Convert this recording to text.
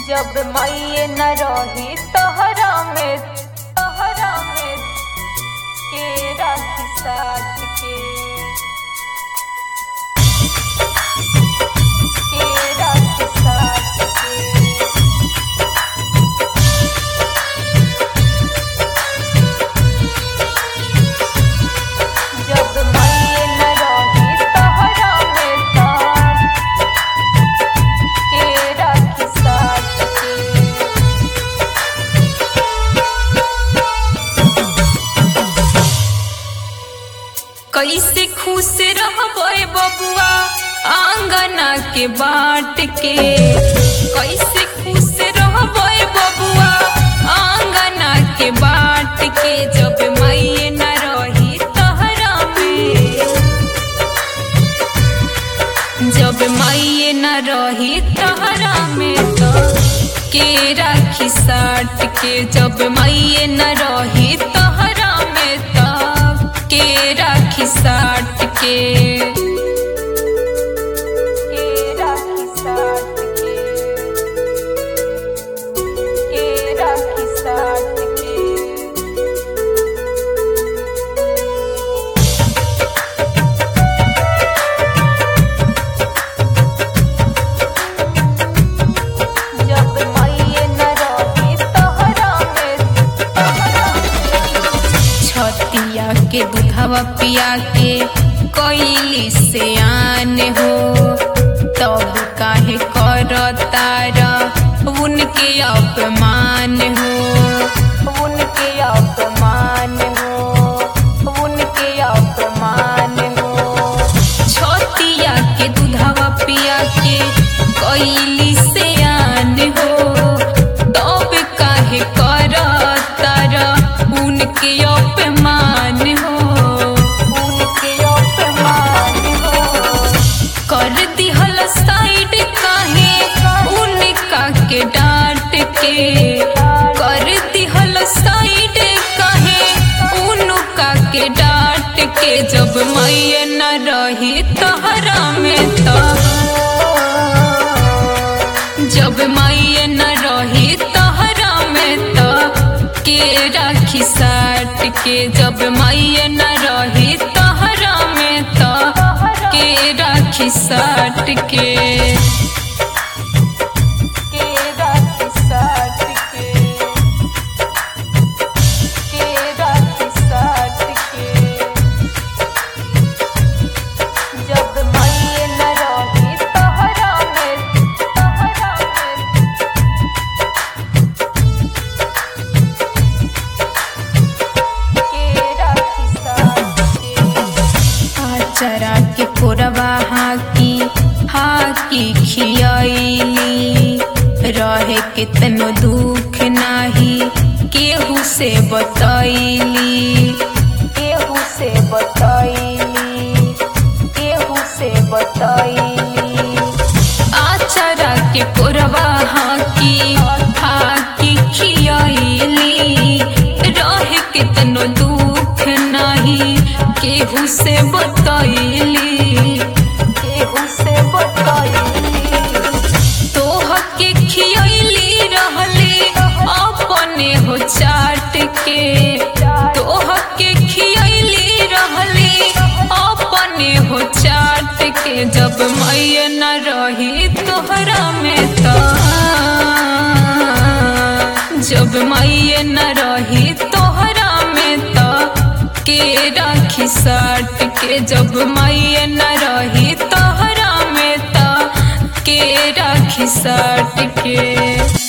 जब मैये न रही तहरा में के राखी साथ के राखी साथ के जब मैये न रही तहरा में के राखी साथ कैसे खुश रहबे बबुआ आंगना के बाट के कैसे खुश रहबे बबुआ आंगना के बाट के जब मैये न रही तहरा में जब मैये न रही तहरा में तो के राखी साथ के जब मैये न रही तहरा में तो के राखी साथ के राखी साथ के राखी साथ के जब मैये न रही तहरा में छतिया के दूधवा पिया के कैली से आन हो तब काहे करतारा उनके अपमान हो उनके अपमान हो उनके अपमान हो छतिया के दूधवा पिया के कैली से आन हो तब काहे करतारा उनके अपमान हो उनके अपमान हो कर दिहल साइड काहे उनका के डांट के कर दिहल साइड काहे उनका के डांट के जब मैये न रही तहरा में तो जब मैये न रही तहरा में तो के राखी साथ के जब मैये न रही तहरा में तो के राखी साथ के राखी साथ के राखी साथ के जब मैये न रही तहरा में चरा के कोरबा हाकी खियाइली रहे कितनो दुख नाही केहू से बतैली केहू से बतैली केहू से बतैली आचरा के कोरबा हाकी खियाइली रहे कितनो दुख नाही केहू से बतैली केहू से बतैली तोह के खियैली रहले अपने हो चाट के तोह के खियैली रहले अपने हो चाट के जब मैये न रही तोहरा में तो जब मैये न रही तोहरा में तो के राखी साथ के जब मैये न रही तहरा में तो के राखी साथ के।